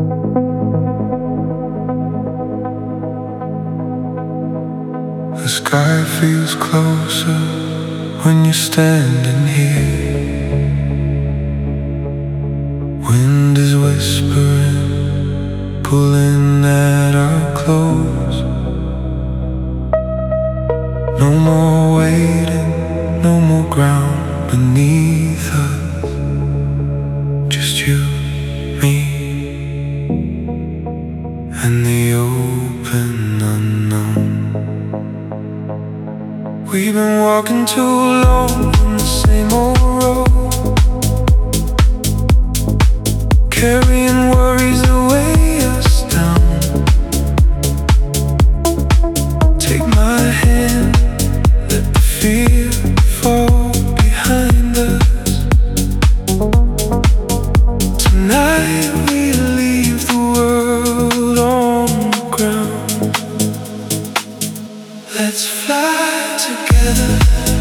The sky feels closer when you're standing here. Wind is whispering, pulling at our clothes. No more waiting, no more ground beneath us. Just you, me, and the open unknown. We've been walking too long on the same old road, carrying worries that weigh us down. Take my hand, let the fear fall behind us. Tonight we leave the world on the ground. Let's fly together.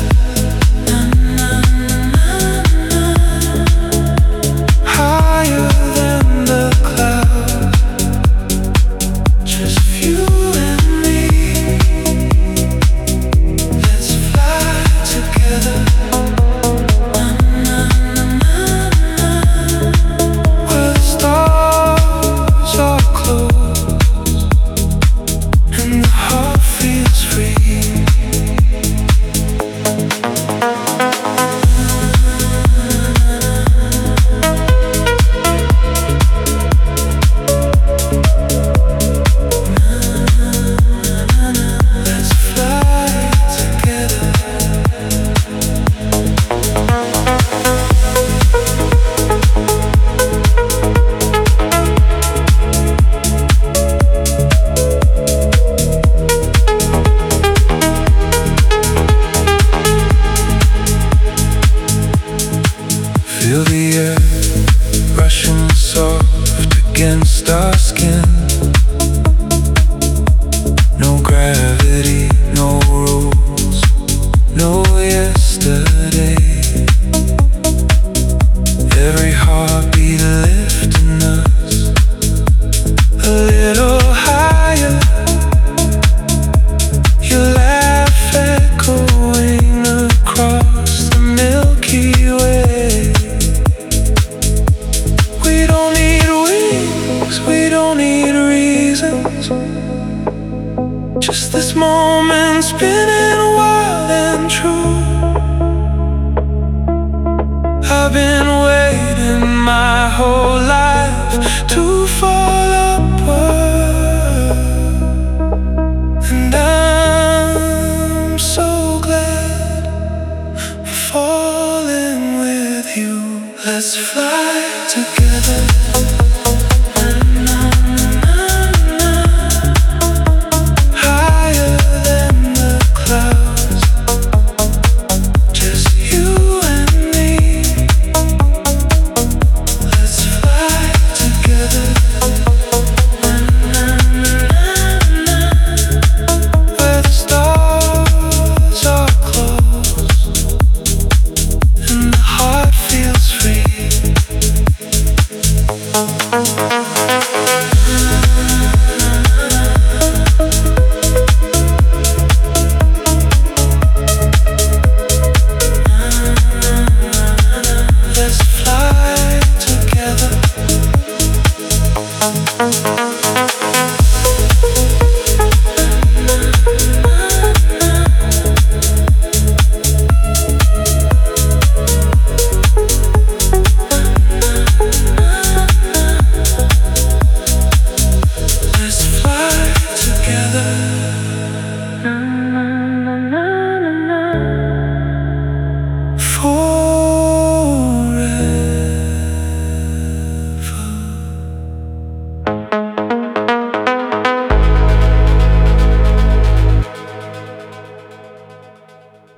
Higher than the clouds, just you and me. Let's fly together. Where the stars are closed and the heart feels free. Feel the air rushing soft against our skin. No gravity, no rules, no yesterday. Every heartbeat lifting us a little higher. Your laugh echoing across the Milky Way. We don't need wings, we don't need reasons. Just this moment spinning wild and true. I've been waiting my whole life to fall upward, and I'm so glad I'm falling with you. Let's fly together. Higher than the clouds, just you and me. Let's fly together. Where the stars are closed and the heart feels free.